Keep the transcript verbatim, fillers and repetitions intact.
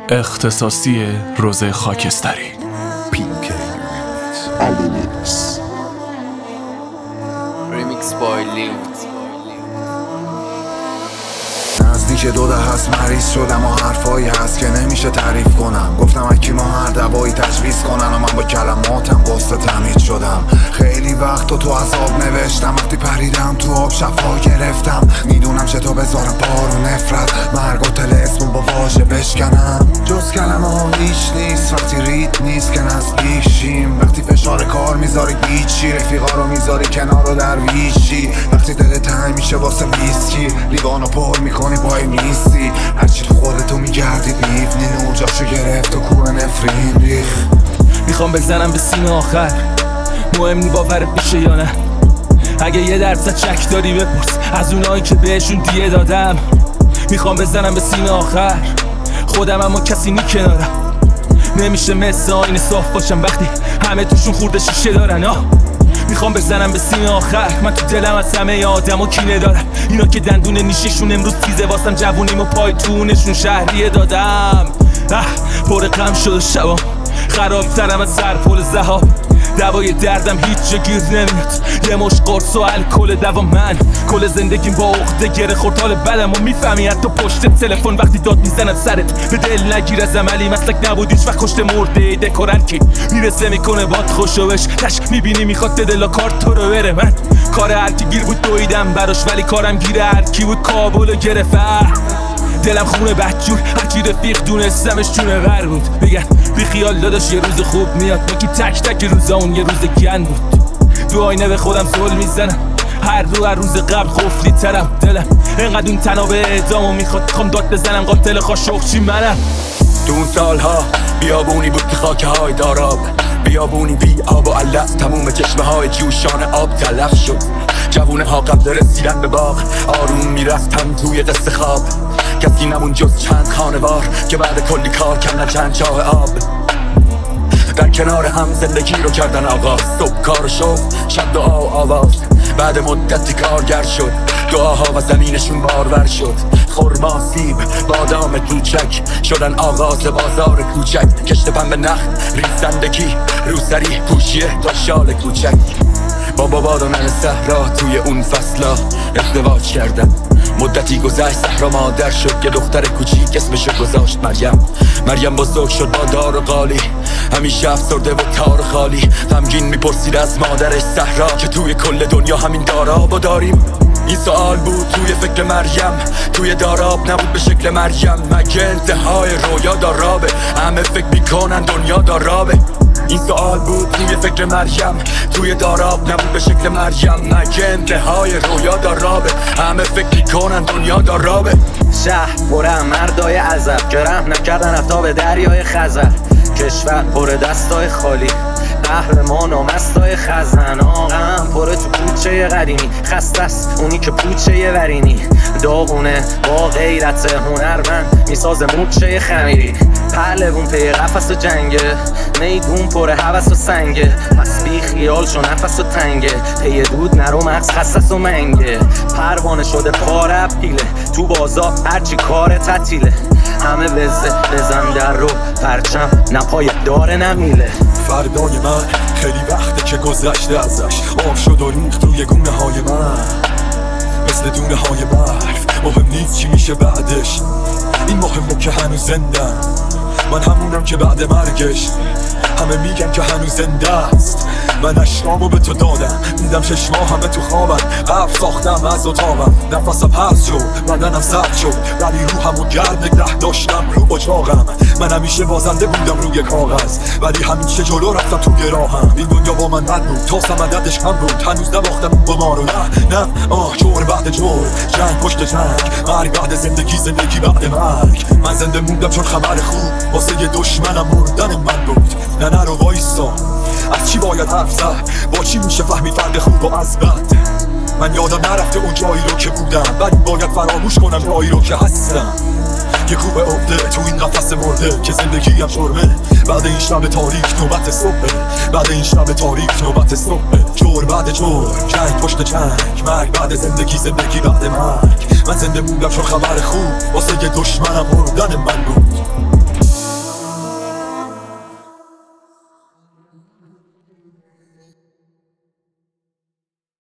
اختصاصی روز خاکستری. پینک الیکس ریمیکس بای لیوت. نزدیک دو ده هست مریض شدم و حرفایی هست که نمیشه تعریف کنم. گفتم اکی ما هر دوایی تجویز کنن و من با کلماتم قصد تمهید شدم. خیلی وقت و تو عذاب نوشتم، وقتی پریدم تو آب شفا گرفتم. میدونم چه تو بذارم بارو نفرت، مرگ و تلسمون با واژه بشکنم. جز کلمه ها هیچ نیست وقتی ریت نیست که نزدیک شیم. وقتی فشار کار میذاری هیچی، رفیقا رو میذاری کنار و درویشی. وقتی دل تنگ میشه واسه ویسکی، لیوانو پر میکنی پای میسی. هرچی تو خودتو میگردی میبینی نور جاشو گرفت و کوه نفرین ریخ. میخوام بزنم به سینه آخر، مهم نی باورت میشه یا نه. اگه یه درصد شک داری بپرس از اونایی که بهشون دیه دادم. میخوام بزنم به سینه آخر خودم، اما کسی نی کنارم. نمیشه مثل آینه صاف باشم وقتی همه توشون خورده شیشه دارن. آه میخوام بزنم به سینه آخر، من تو دلم از همه آدم و کینه دارم. اینا که دندون نیششون امروز تیزه واسم، جوونیم و پای تونشون شهریه دادم. اه پر غم شد و شبام خرابترم از سر پل زهاب. دوای دردم هیچ جا گیر نمیاد، یه مش قرص و الکل دوا. من کل زندگیم با عقده گره خورد، حال بدم و میفهمی حتی پشت تلفن وقتی داد میزنن سرت. به دل نگیر از عملی مسلک نبود هیچ وقت کشت مرده دکورن کی میرسه میکنه باد خوشوش تش میبینی میخواد دل کارت تو رو بره. من کار هرکی گیر بود دویدم براش، ولی کارم گیر هرکی بود کابل گرفت. دلم خونه بدجور هرکی رفیق دونستمش جونه غر بود. بگن بی خیال داداش یه روز خوب میاد، با کی تک تک روزا اون یه روز گن بود. تو آینه به خودم سول میزنم، هر رو هر روز قبل خفلی ترم. دلم اینقدر اون تنابه اعدامو میخواد، خوام داد بزنم قاتل خاشخچی منم. تو اون سالها بیابونی بود که خاکه های داراب، بیابونی بی آب و علف، تموم چشمه های جوشان آب تلف شد. جوونه ها قبل رسیدن به باغ آروم میرفتن توی قصه خواب. کسی نمون جز چند خانوار که بعد کلی کار کردن چند چاه آب. در کنار هم زندگی رو کردن آغاز، صبح کار و شغل، شب دعا و آواز. بعد مدتی کارگر شد، دعاها و زمینشون بارور شد. خرما، سیب، بادام کوچک شدن آغاز بازار کوچک. کشت پنبه نخل، ریزندگی، روسری، پوشیه تا شال کوچک. بابا باد و نن صحرا توی اون فصلا ازدواج کردن. مدتی گذشت صحرا مادر شد، یه دختر کوچیک اسمشو گذاشت مریم. مریم بزرگ شد با دار و قالی، همیشه افسرده و تار خالی. غمگین میپرسید از مادرش صحرا که توی کل دنیا همین دارابو داریم. این سوال بود توی فکر مریم، توی داراب نبود به شکل مریم. مگه انتهای رویا دارابه، همه فکر میکنن دنیا دارابه. این سوال بود توی فکر مریم، توی داراب نبود به شکل مریم. مگه انتهای رویا دارابه، همه فکر میکنن دنیا دارابه. شهر پر مردای عذب که رحم نکردن حتی به دریای خزر. کشور پر دستای خالی، قهرمان و مستای خزن. آقام پره تو کوچه قدیمی، خسته است اونی که پوچه ورینی. داغونه با غیرت هنرمند میسازه موچه خمیری. پهلوون پی قفس و جنگه، میدون پر هوس و سنگه. پس بی خیال شو نفس و تنگه، پی دود نرو مغز خسس و منگه. پروانه شده پاره پیله، تو بازار هرچی کار تعطیله. همه وزه بزن در رو پرچم، نپای داره نمیله. فردای من خیلی وقته که گذشته ازش، آب شد و ریخت روی گونه های من مثل دونه های برف. مهم نیست چی میشه بعدش، این مهمه که هنوز زندم. من همونم که بعد مرگش همه میگن که هنوز زنده است. من اشکامو به تو دادم، دیدم چشما همه تو خوابن. قبل ساختم از اتاقم، نفسم حس شد، بدنم سرد شد، ولی روحمو گرم نگه داشتم رو اجاقم. من همیشه بازنده بودم روی کاغذ، ولی همیشه جلو رفتم تو راهم. این دنیا با من بد بود، تاسم عددش کم بود، هنوز نباختم اون قمار رو. نه نه آه جور بعد جور، جنگ پشت جنگ، مرگ بعد زندگی، زندگی بعد مرگ. من زنده موندم چون خبر خوب واسه یه دشمنم مردن من بود. نه نه رو وایسا، از چی باید حرف زد، با چی میشه فهمید فرد خوب و از بد. من یادم نرفته اون جایی رو که بودم، ولی باید فراموش کنم جایی رو که هستم. یه کوب عقده تو این قفس مرده که زندگی هم شرمه. بعد این شب تاریک نوبت صبحه، بعد این شب تاریک نوبت صبحه. جور بعد جور، جنگ پشت جنگ، مرگ بعد زندگی، زندگی بعد مرگ. من زنده موندم چون خبر خوب واسه یه دشمنم مردن من بود.